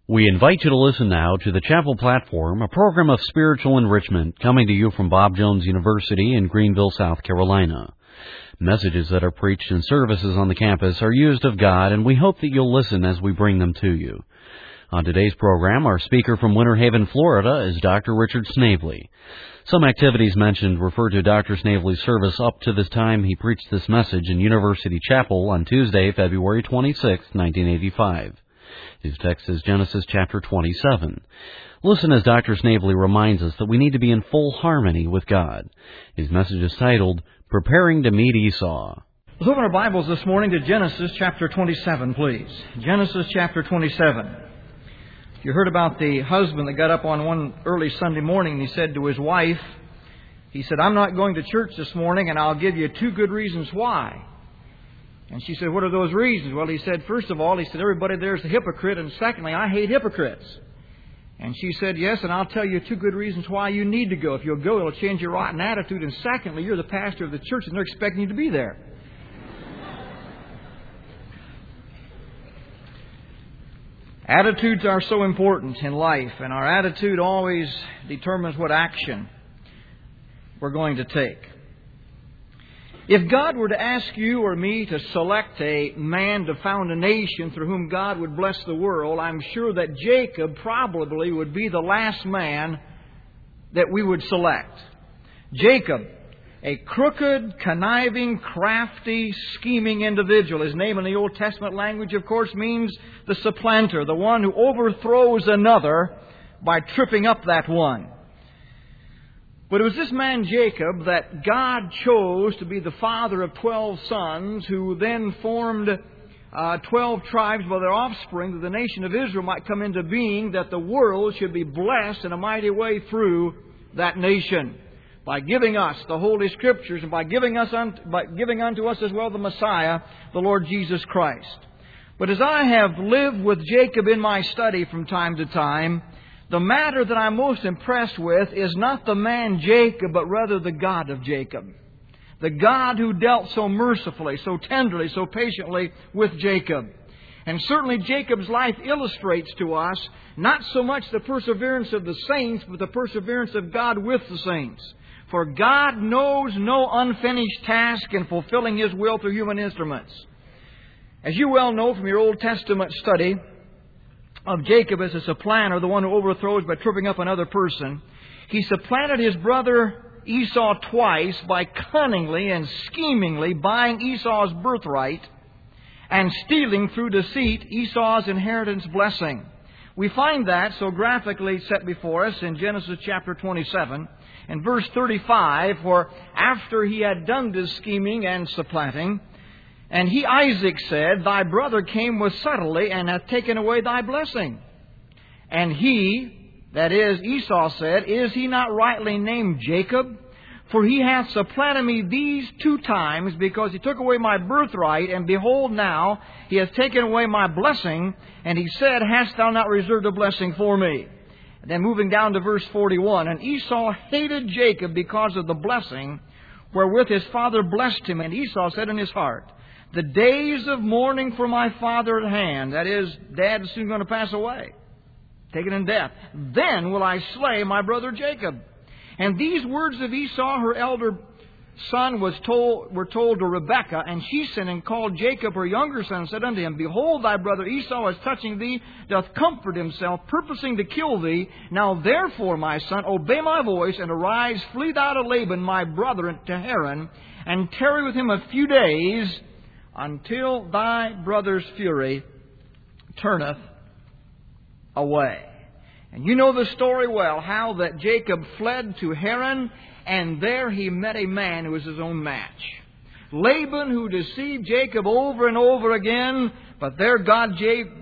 We invite you to listen now to the Chapel Platform, a program of spiritual enrichment coming to you from Bob Jones University in Greenville, South Carolina. Messages that are preached in services on the campus are used of God, and we hope that you'll listen as we bring them to you. On today's program, our speaker from Winter Haven, Florida, is Dr. Richard Snavely. Some activities mentioned refer to Dr. Snavely's service up to this time he preached this message in University Chapel on Tuesday, February 26, 1985. His text is Genesis chapter 27. Listen as Dr. Snavely reminds us that we need to be in full harmony with God. His message is titled, Preparing to Meet Esau. Let's open our Bibles this morning to Genesis chapter 27, please. Genesis chapter 27. You heard about the husband that got up on one early Sunday morning and he said to his wife, he said, I'm not going to church this morning and I'll give you 2 good reasons why. And she said, what are those reasons? Well, he said, first of all, he said, everybody there's a hypocrite, and secondly, I hate hypocrites. And she said, yes, and I'll tell you 2 good reasons why you need to go. If you'll go, it'll change your rotten attitude, and secondly, you're the pastor of the church, and they're expecting you to be there. Attitudes are so important in life, and our attitude always determines what action we're going to take. If God were to ask you or me to select a man to found a nation through whom God would bless the world, I'm sure that Jacob probably would be the last man that we would select. Jacob, a crooked, conniving, crafty, scheming individual. His name in the Old Testament language, of course, means the supplanter, the one who overthrows another by tripping up that one. But it was this man Jacob that God chose to be the father of 12 sons, who then formed 12 tribes by their offspring, that the nation of Israel might come into being, that the world should be blessed in a mighty way through that nation, by giving us the Holy Scriptures and by giving unto us as well the Messiah, the Lord Jesus Christ. But as I have lived with Jacob in my study from time to time, the matter that I'm most impressed with is not the man Jacob, but rather the God of Jacob. The God who dealt so mercifully, so tenderly, so patiently with Jacob. And certainly Jacob's life illustrates to us not so much the perseverance of the saints, but the perseverance of God with the saints. For God knows no unfinished task in fulfilling His will through human instruments. As you well know from your Old Testament study of Jacob as a supplanter, the one who overthrows by tripping up another person, he supplanted his brother Esau twice by cunningly and schemingly buying Esau's birthright and stealing through deceit Esau's inheritance blessing. We find that so graphically set before us in Genesis chapter 27 and verse 35, where after he had done this scheming and supplanting, and he, Isaac, said, Thy brother came with subtlety and hath taken away thy blessing. And he, that is, Esau, said, Is he not rightly named Jacob? For he hath supplanted me these 2 times, because he took away my birthright, and behold now, he hath taken away my blessing. And he said, Hast thou not reserved a blessing for me? And then moving down to verse 41, And Esau hated Jacob because of the blessing wherewith his father blessed him. And Esau said in his heart, The days of mourning for my father at hand, that is, Dad is soon going to pass away, taken in death, then will I slay my brother Jacob. And these words of Esau, her elder son, were told to Rebekah, and she sent and called Jacob, her younger son, and said unto him, Behold, thy brother Esau, as touching thee, doth comfort himself, purposing to kill thee. Now therefore, my son, obey my voice, and arise, flee thou to Laban, my brother, to Haran, and tarry with him a few days, until thy brother's fury turneth away. And you know the story well, how that Jacob fled to Haran, and there he met a man who was his own match. Laban, who deceived Jacob over and over again, but there God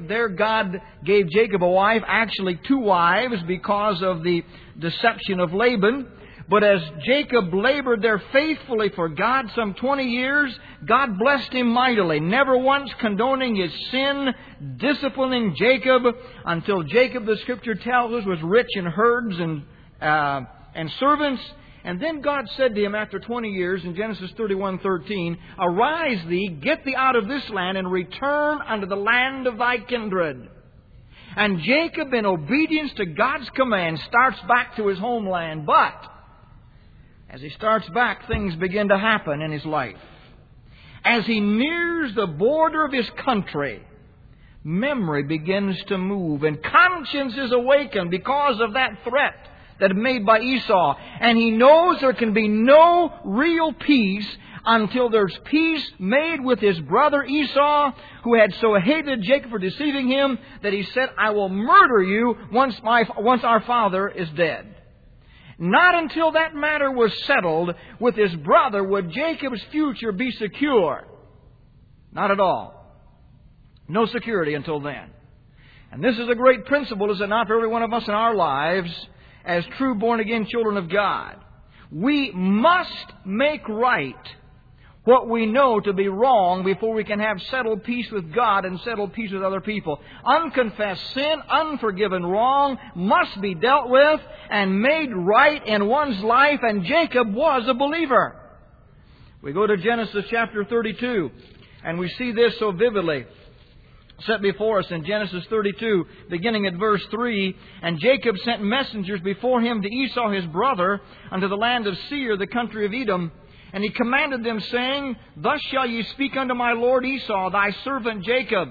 gave Jacob a wife, actually 2 wives, because of the deception of Laban. But as Jacob labored there faithfully for God some 20 years, God blessed him mightily, never once condoning his sin, disciplining Jacob, until Jacob, the Scripture tells us, was rich in herds and servants. And then God said to him after 20 years in Genesis 31:13, Arise thee, get thee out of this land, and return unto the land of thy kindred. And Jacob, in obedience to God's command, starts back to his homeland. But as he starts back, things begin to happen in his life. As he nears the border of his country, memory begins to move, and conscience is awakened because of that threat that is made by Esau. And he knows there can be no real peace until there's peace made with his brother Esau, who had so hated Jacob for deceiving him that he said, I will murder you once our father is dead. Not until that matter was settled with his brother would Jacob's future be secure. Not at all. No security until then. And this is a great principle, is it not, for every one of us in our lives as true born-again children of God. We must make right what we know to be wrong before we can have settled peace with God and settled peace with other people. Unconfessed sin, unforgiven wrong must be dealt with and made right in one's life, and Jacob was a believer. We go to Genesis chapter 32, and we see this so vividly set before us in Genesis 32, beginning at verse 3. And Jacob sent messengers before him to Esau his brother unto the land of Seir, the country of Edom. And he commanded them, saying, Thus shall ye speak unto my lord Esau, thy servant Jacob.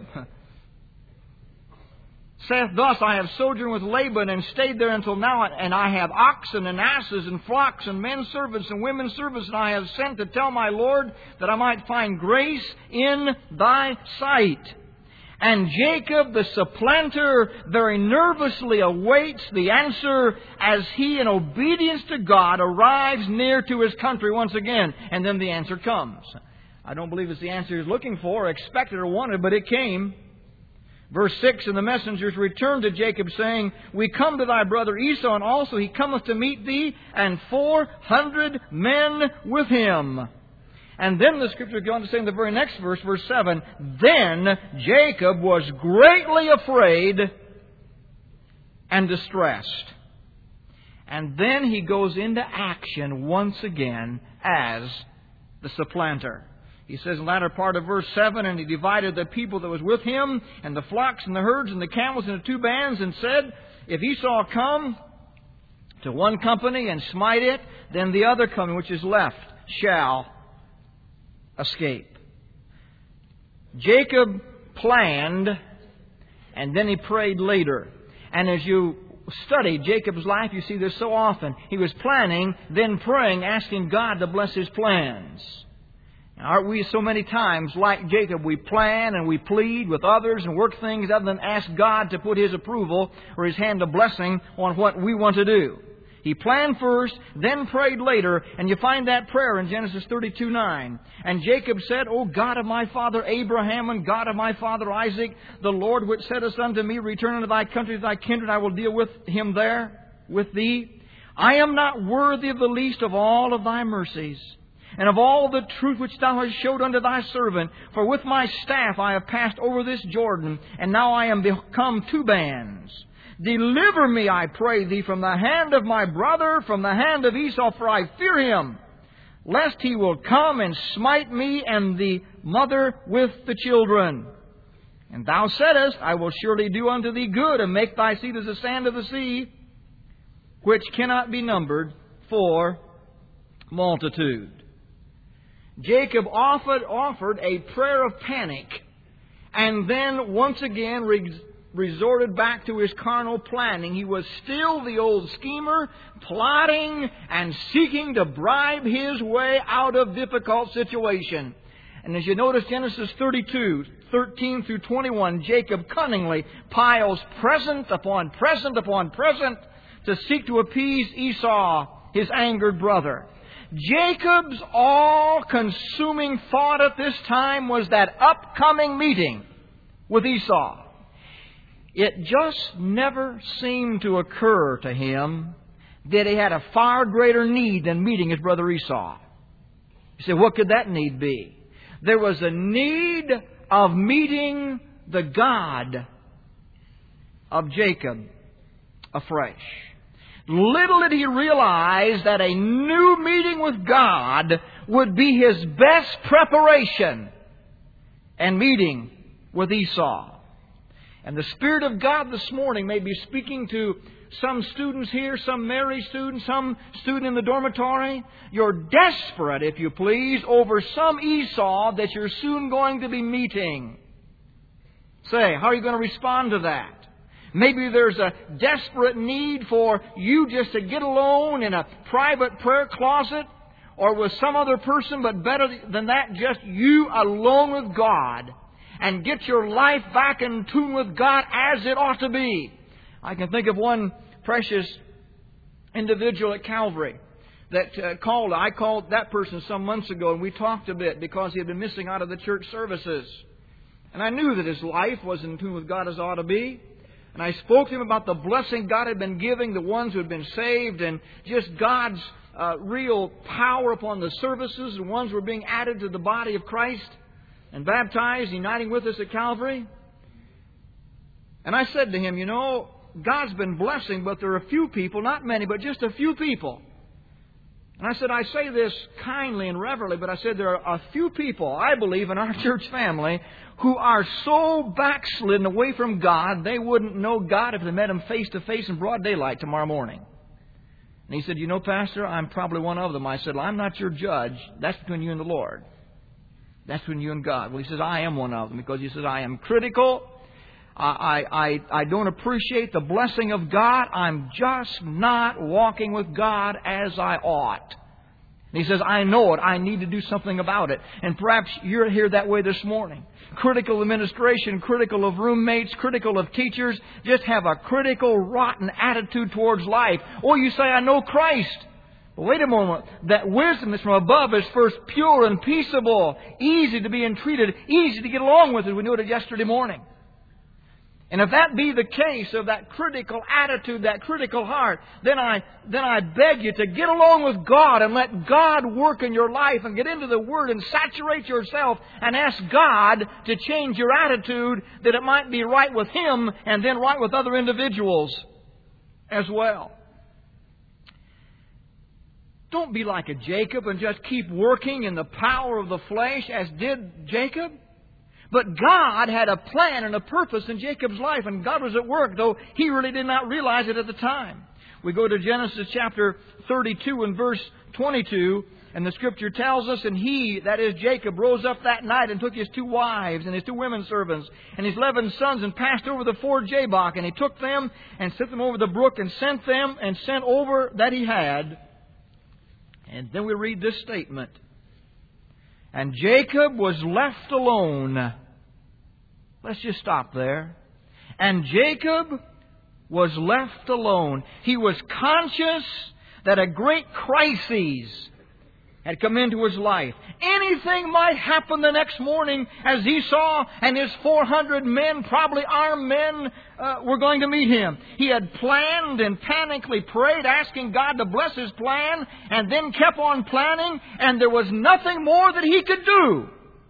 Saith thus, I have sojourned with Laban and stayed there until now, and I have oxen and asses and flocks and men servants and women servants, and I have sent to tell my lord that I might find grace in thy sight. And Jacob, the supplanter, very nervously awaits the answer as he, in obedience to God, arrives near to his country once again. And then the answer comes. I don't believe it's the answer he's looking for, or expected, or wanted, but it came. Verse 6, And the messengers returned to Jacob, saying, We come to thy brother Esau, and also he cometh to meet thee, and 400 men with him. And then the Scripture goes on to say in the very next verse, verse 7, Then Jacob was greatly afraid and distressed. And then he goes into action once again as the supplanter. He says in the latter part of verse 7, And he divided the people that was with him, and the flocks and the herds and the camels into two bands, and said, If Esau come to one company and smite it, then the other company which is left shall escape. Jacob planned, and then he prayed later. And as you study Jacob's life, you see this so often. He was planning, then praying, asking God to bless his plans. Now, aren't we so many times like Jacob? We plan and we plead with others and work things other than ask God to put His approval or His hand of blessing on what we want to do. He planned first, then prayed later, and you find that prayer in Genesis 32:9. And Jacob said, O God of my father Abraham and God of my father Isaac, the Lord which saidest unto me, Return unto thy country, to thy kindred, I will deal with him there, with thee. I am not worthy of the least of all of thy mercies, and of all the truth which thou hast showed unto thy servant. For with my staff I have passed over this Jordan, and now I am become two bands. Deliver me, I pray thee, from the hand of my brother, from the hand of Esau, for I fear him, lest he will come and smite me and the mother with the children. And thou saidest, I will surely do unto thee good, and make thy seed as the sand of the sea, which cannot be numbered for multitude. Jacob offered a prayer of panic, and then once again resorted back to his carnal planning. He was still the old schemer, plotting and seeking to bribe his way out of difficult situation. And as you notice Genesis 32, 13 through 21, Jacob cunningly piles present upon present upon present to seek to appease Esau, his angered brother. Jacob's all-consuming thought at this time was that upcoming meeting with Esau. It just never seemed to occur to him that he had a far greater need than meeting his brother Esau. You say, what could that need be? There was a need of meeting the God of Jacob afresh. Little did he realize that a new meeting with God would be his best preparation and meeting with Esau. And the Spirit of God this morning may be speaking to some students here, some married students, some student in the dormitory. You're desperate, if you please, over some Esau that you're soon going to be meeting. Say, how are you going to respond to that? Maybe there's a desperate need for you just to get alone in a private prayer closet or with some other person, but better than that, just you alone with God and get your life back in tune with God as it ought to be. I can think of one precious individual at Calvary that called. I called that person some months ago, and we talked a bit because he had been missing out of the church services. And I knew that his life was in tune with God as it ought to be. And I spoke to him about the blessing God had been giving the ones who had been saved and just God's real power upon the services and ones who were being added to the body of Christ and baptized, uniting with us at Calvary. And I said to him, you know, God's been blessing, but there are a few people, not many, but just a few people. And I said, I say this kindly and reverently, but I said there are a few people, I believe, in our church family who are so backslidden away from God, they wouldn't know God if they met Him face to face in broad daylight tomorrow morning. And he said, you know, Pastor, I'm probably one of them. I said, well, I'm not your judge. That's between you and the Lord. That's between you and God. Well, he says, I am one of them because he says, I am critical. I don't appreciate the blessing of God. I'm just not walking with God as I ought. And he says, I know it. I need to do something about it. And perhaps you're here that way this morning. Critical of administration, critical of roommates, critical of teachers. Just have a critical, rotten attitude towards life. Or you say, I know Christ. But wait a moment. That wisdom that's from above is first pure and peaceable, easy to be entreated, easy to get along with, as we noted yesterday morning. And if that be the case of that critical attitude, that critical heart, then I beg you to get along with God and let God work in your life and get into the Word and saturate yourself and ask God to change your attitude that it might be right with Him and then right with other individuals as well. Don't be like a Jacob and just keep working in the power of the flesh as did Jacob. But God had a plan and a purpose in Jacob's life, and God was at work, though he really did not realize it at the time. We go to Genesis chapter 32 and verse 22, and the Scripture tells us, and he, that is Jacob, rose up that night and took his 2 wives and his 2 women servants and his 11 sons and passed over the ford Jabbok, and he took them and sent them over the brook and sent them and sent over that he had. And then we read this statement. And Jacob was left alone. Let's just stop there. And Jacob was left alone. He was conscious that a great crisis had come into his life. Anything might happen the next morning as Esau and his 400 men, probably armed men, were going to meet him. He had planned and panically prayed, asking God to bless his plan, and then kept on planning, and there was nothing more that he could do.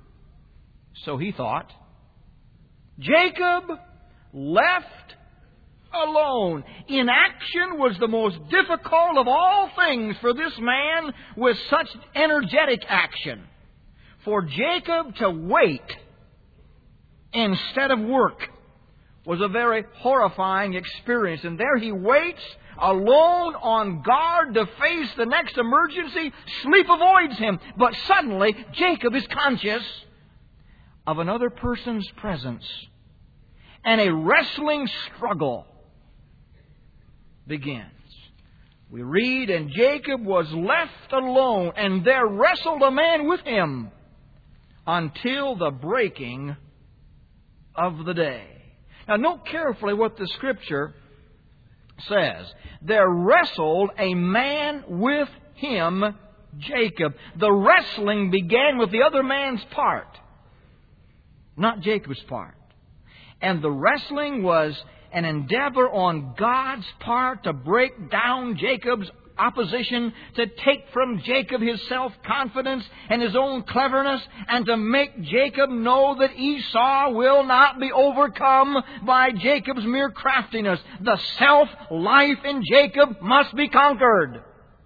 So he thought. Jacob left alone. Inaction was the most difficult of all things for this man with such energetic action. For Jacob to wait instead of work was a very horrifying experience. And there he waits, alone, on guard to face the next emergency. Sleep avoids him. But suddenly, Jacob is conscious of another person's presence. And a wrestling struggle begins. We read, and Jacob was left alone, and there wrestled a man with him until the breaking of the day. Now note carefully what the Scripture says. There wrestled a man with him, Jacob. The wrestling began with the other man's part, not Jacob's part. And the wrestling was an endeavor on God's part to break down Jacob's opposition, to take from Jacob his self-confidence and his own cleverness, and to make Jacob know that Esau will not be overcome by Jacob's mere craftiness. The self-life in Jacob must be conquered.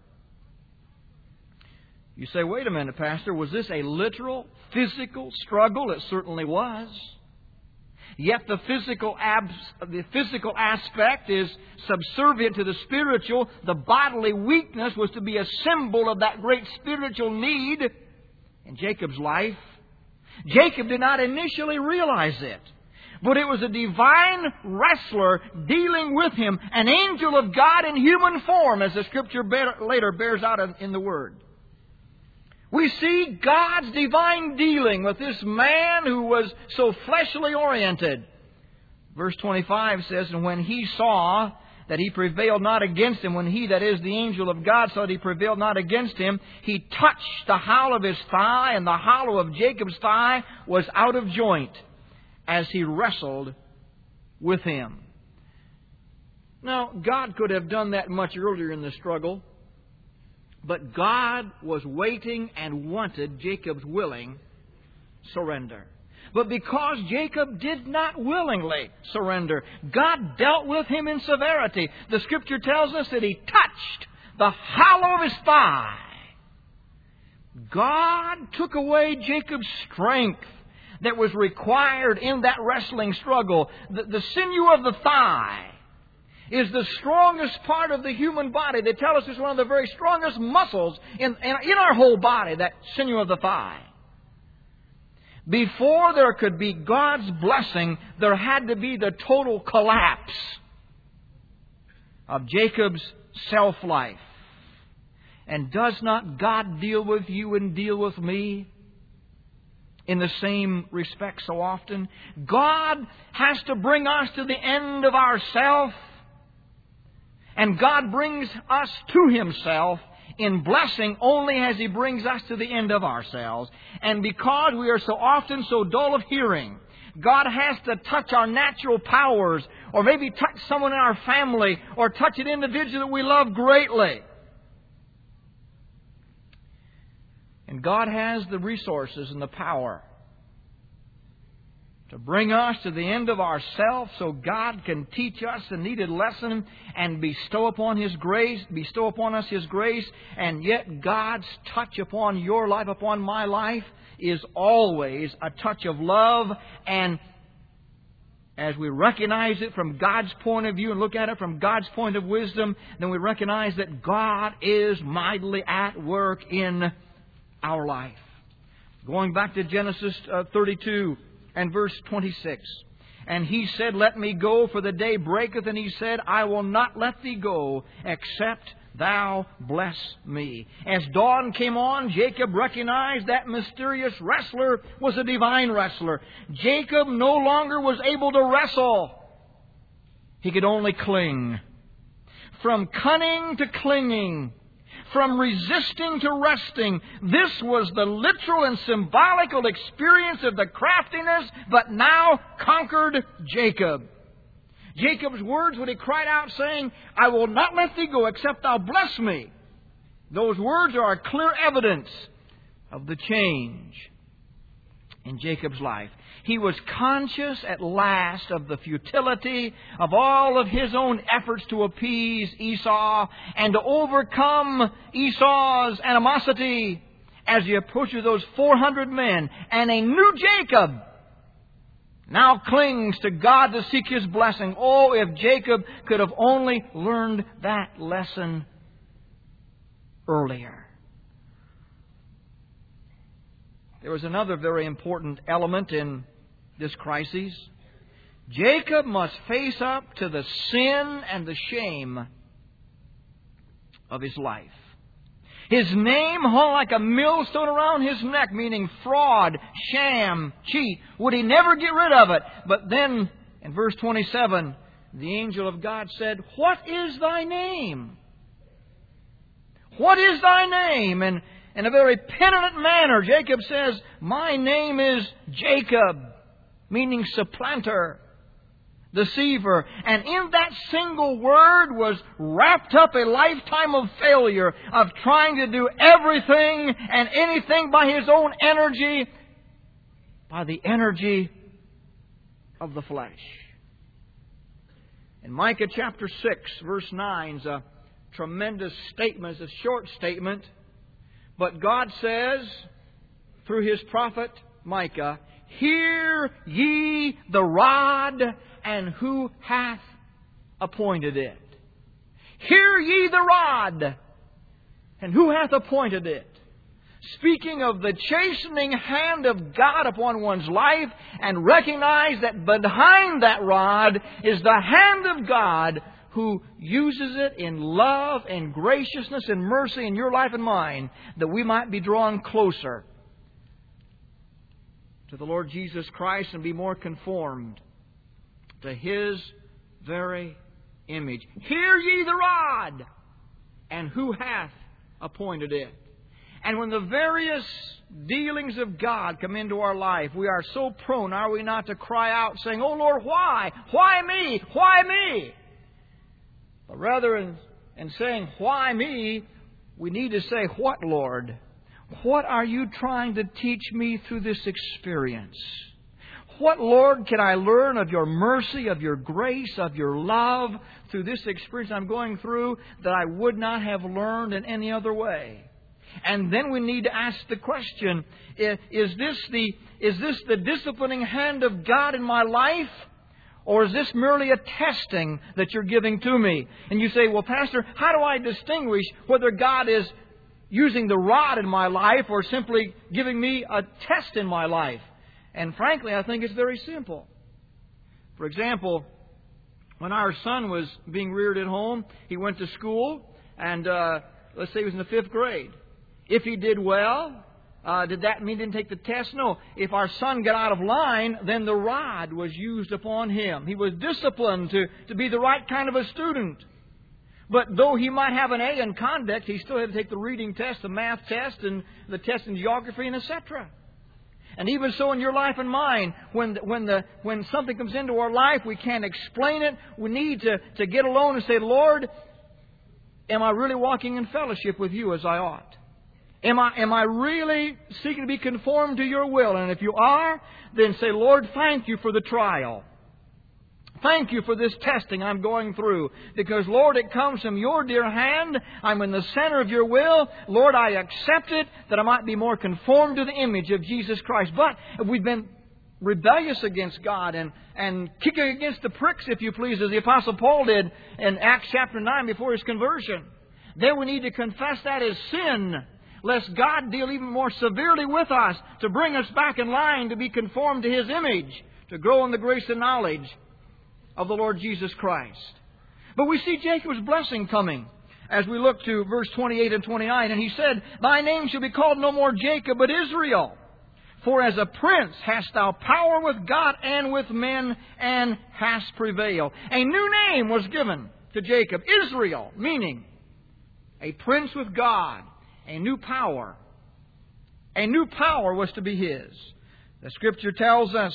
You say, wait a minute, Pastor, was this a literal, physical struggle? It certainly was. Yet the physical aspect is subservient to the spiritual. The bodily weakness was to be a symbol of that great spiritual need in Jacob's life. Jacob did not initially realize it, but it was a divine wrestler dealing with him, an angel of God in human form, as the Scripture later bears out in the Word. We see God's divine dealing with this man who was so fleshly oriented. Verse 25 says, "And when he saw that he prevailed not against him," when he, that is the angel of God, saw that he prevailed not against him, he touched the hollow of his thigh, and the hollow of Jacob's thigh was out of joint as he wrestled with him. Now, God could have done that much earlier in the struggle, but God was waiting and wanted Jacob's willing surrender. But because Jacob did not willingly surrender, God dealt with him in severity. The Scripture tells us that he touched the hollow of his thigh. God took away Jacob's strength that was required in that wrestling struggle. The sinew of the thigh is the strongest part of the human body. They tell us it's one of the very strongest muscles in our whole body, that sinew of the thigh. Before there could be God's blessing, there had to be the total collapse of Jacob's self-life. And does not God deal with you and deal with me in the same respect so often? God has to bring us to the end of ourself, and God brings us to Himself in blessing only as He brings us to the end of ourselves. And because we are so often so dull of hearing, God has to touch our natural powers, or maybe touch someone in our family, or touch an individual that we love greatly. And God has the resources and the power to bring us to the end of ourselves so God can teach us the needed lesson and bestow upon us His grace. And yet God's touch upon your life, upon my life, is always a touch of love. And as we recognize it from God's point of view and look at it from God's point of wisdom, then we recognize that God is mightily at work in our life. Going back to Genesis 32 and verse 26. "And he said, Let me go, for the day breaketh. And he said, I will not let thee go, except thou bless me." As dawn came on, Jacob recognized that mysterious wrestler was a divine wrestler. Jacob no longer was able to wrestle. He could only cling. From cunning to clinging, from resisting to resting, this was the literal and symbolical experience of the craftiness but now conquered Jacob. Jacob's words when he cried out saying, "I will not let thee go except thou bless me." Those words are a clear evidence of the change in Jacob's life. He was conscious at last of the futility of all of his own efforts to appease Esau and to overcome Esau's animosity as he approaches those 400 men. And a new Jacob now clings to God to seek His blessing. Oh, if Jacob could have only learned that lesson earlier. There was another very important element in this crisis. Jacob must face up to the sin and the shame of his life. His name hung like a millstone around his neck, meaning fraud, sham, cheat. Would he never get rid of it? But then, in verse 27, the angel of God said, "What is thy name?" What is thy name? And in a very penitent manner, Jacob says, "My name is Jacob," meaning supplanter, deceiver. And in that single word was wrapped up a lifetime of failure, of trying to do everything and anything by his own energy, by the energy of the flesh. In Micah chapter 6, verse 9 is a tremendous statement. It's a short statement. But God says, through His prophet Micah, Hear ye the rod, and who hath appointed it? Hear ye the rod, and who hath appointed it? Speaking of the chastening hand of God upon one's life, and recognize that behind that rod is the hand of God who uses it in love and graciousness and mercy in your life and mine, that we might be drawn closer to the Lord Jesus Christ and be more conformed to His very image. Hear ye the rod, and who hath appointed it? And when the various dealings of God come into our life, we are so prone, are we not, to cry out saying, "Oh Lord, why? Why me? Why me?" But rather than saying, "Why me?" we need to say, "What, Lord? What are you trying to teach me through this experience? What, Lord, can I learn of your mercy, of your grace, of your love through this experience I'm going through that I would not have learned in any other way?" And then we need to ask the question, is this the disciplining hand of God in my life? Or is this merely a testing that you're giving to me? And you say, "Well, Pastor, how do I distinguish whether God is using the rod in my life or simply giving me a test in my life?" And frankly, I think it's very simple. For example, when our son was being reared at home, he went to school, and let's say he was in the 5th grade. If he did well, did that mean he didn't take the test? No. If our son got out of line, then the rod was used upon him. He was disciplined to be the right kind of a student. But though he might have an A in conduct, he still had to take the reading test, the math test, and the test in geography, and etc. And even so in your life and mine, when something comes into our life, we can't explain it. We need to get alone and say, "Lord, am I really walking in fellowship with you as I ought? Am I really seeking to be conformed to your will?" And if you are, then say, "Lord, thank you for the trial. Thank you for this testing I'm going through. Because, Lord, it comes from your dear hand. I'm in the center of your will. Lord, I accept it that I might be more conformed to the image of Jesus Christ." But if we've been rebellious against God and kicking against the pricks, if you please, as the Apostle Paul did in Acts chapter 9 before his conversion, then we need to confess that as sin, lest God deal even more severely with us to bring us back in line to be conformed to His image, to grow in the grace and knowledge of the Lord Jesus Christ. But we see Jacob's blessing coming as we look to verse 28 and 29. And he said, "Thy name shall be called no more Jacob, but Israel. For as a prince hast thou power with God and with men, and hast prevailed." A new name was given to Jacob, Israel, meaning a prince with God, a new power. A new power was to be his. The Scripture tells us,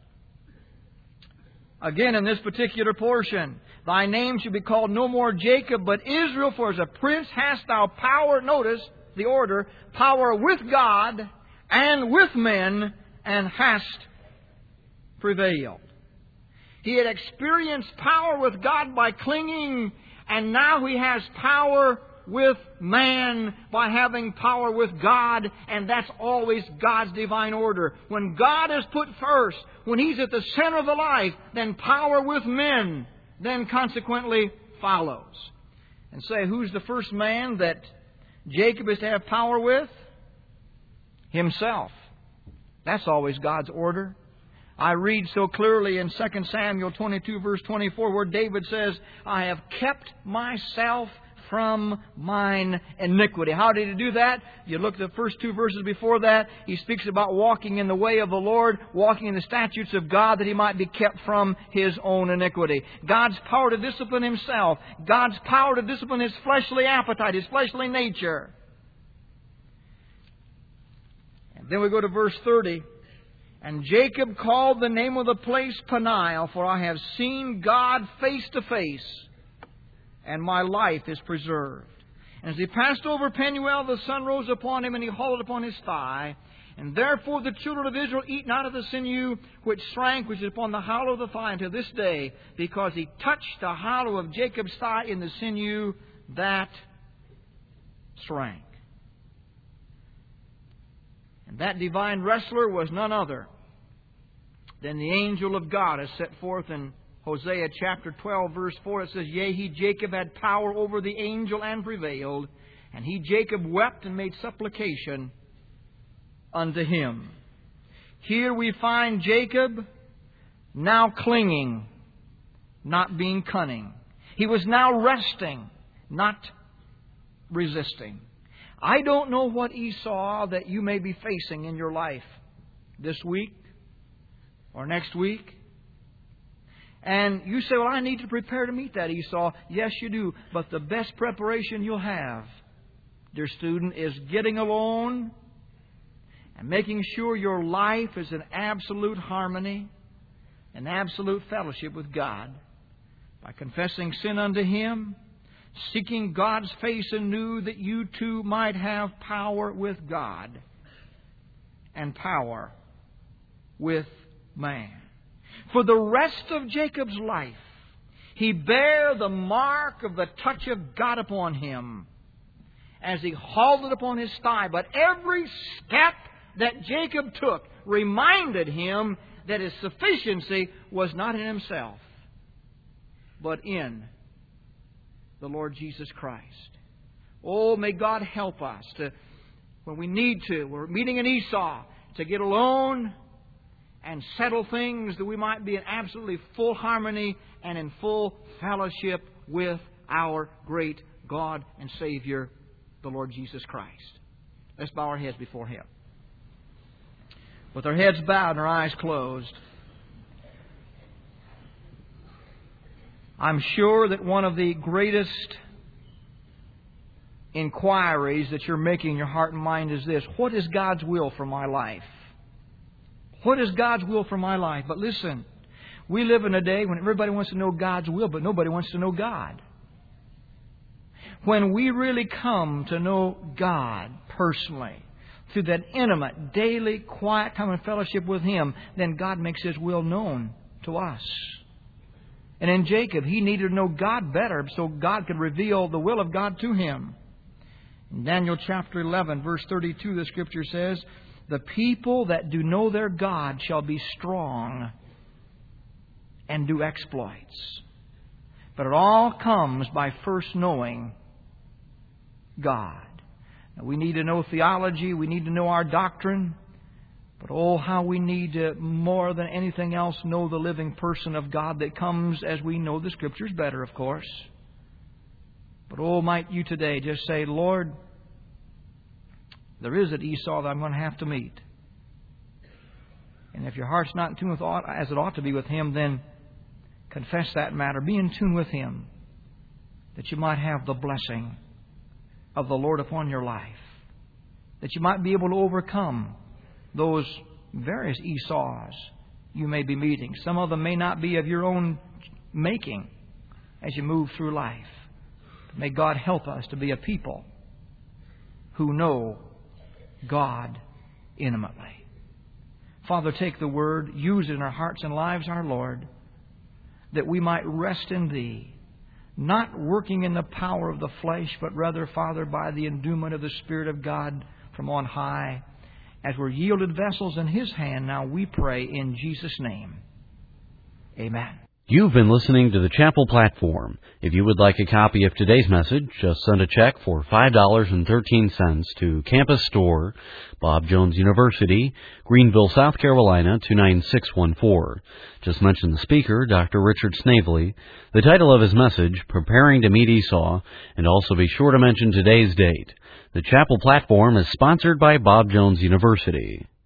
again in this particular portion, "Thy name shall be called no more Jacob, but Israel, for as a prince hast thou power," notice the order, "power with God and with men, and hast prevailed." He had experienced power with God by clinging, and now he has power with man by having power with God, and that's always God's divine order. When God is put first, when He's at the center of the life, then power with men then consequently follows. And say, who's the first man that Jacob is to have power with? Himself. That's always God's order. I read so clearly in 2 Samuel 22 verse 24 where David says, "I have kept myself from mine iniquity." How did he do that? You look at the first 2 verses before that. He speaks about walking in the way of the Lord, walking in the statutes of God, that he might be kept from his own iniquity. God's power to discipline himself. God's power to discipline his fleshly appetite, his fleshly nature. And then we go to verse 30. "And Jacob called the name of the place Peniel, for I have seen God face to face, and my life is preserved. And as he passed over Penuel, the sun rose upon him, and he hollowed upon his thigh. And therefore the children of Israel eat not of the sinew which shrank, which is upon the hollow of the thigh unto this day, because he touched the hollow of Jacob's thigh in the sinew that shrank." And that divine wrestler was none other Then the angel of God is set forth in Hosea chapter 12, verse 4. It says, Yea, he, Jacob, had power over the angel and prevailed. And he, Jacob, wept and made supplication unto him. Here we find Jacob now clinging, not being cunning. He was now resting, not resisting. I don't know what Esau that you may be facing in your life this week or next week. And you say, well, I need to prepare to meet that Esau. Yes, you do. But the best preparation you'll have, dear student, is getting alone and making sure your life is in absolute harmony and absolute fellowship with God by confessing sin unto Him, seeking God's face anew that you too might have power with God and power with man. For the rest of Jacob's life, he bare the mark of the touch of God upon him as he hauled it upon his thigh. But every step that Jacob took reminded him that his sufficiency was not in himself, but in the Lord Jesus Christ. Oh, may God help us to, when we need to, we're meeting an Esau, to get alone and settle things that we might be in absolutely full harmony and in full fellowship with our great God and Savior, the Lord Jesus Christ. Let's bow our heads before Him. With our heads bowed and our eyes closed, I'm sure that one of the greatest inquiries that you're making in your heart and mind is this: what is God's will for my life? What is God's will for my life? But listen, we live in a day when everybody wants to know God's will, but nobody wants to know God. When we really come to know God personally, through that intimate, daily, quiet time of fellowship with Him, then God makes His will known to us. And in Jacob, he needed to know God better so God could reveal the will of God to him. In Daniel chapter 11, verse 32, the Scripture says, the people that do know their God shall be strong and do exploits. But it all comes by first knowing God. Now, we need to know theology. We need to know our doctrine. But oh, how we need to, more than anything else, know the living person of God that comes as we know the Scriptures better, of course. But oh, might you today just say, Lord, there is an Esau that I'm going to have to meet. And if your heart's not in tune with as it ought to be with Him, then confess that matter. Be in tune with Him, that you might have the blessing of the Lord upon your life, that you might be able to overcome those various Esau's you may be meeting. Some of them may not be of your own making as you move through life. May God help us to be a people who know God intimately. Father, take the Word, use it in our hearts and lives, our Lord, that we might rest in Thee, not working in the power of the flesh, but rather, Father, by the endowment of the Spirit of God from on high. As we're yielded vessels in His hand, now we pray in Jesus' name. Amen. You've been listening to the Chapel Platform. If you would like a copy of today's message, just send a check for $5.13 to Campus Store, Bob Jones University, Greenville, South Carolina, 29614. Just mention the speaker, Dr. Richard Snavely, the title of his message, Preparing to Meet Esau, and also be sure to mention today's date. The Chapel Platform is sponsored by Bob Jones University.